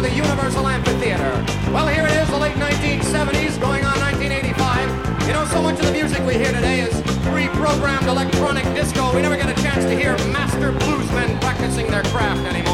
the Universal Amphitheater. Well, here it is, the late 1970s, going on 1985. You know, so much of the music we hear today is pre-programmed electronic disco. We never get a chance to hear master bluesmen practicing their craft anymore.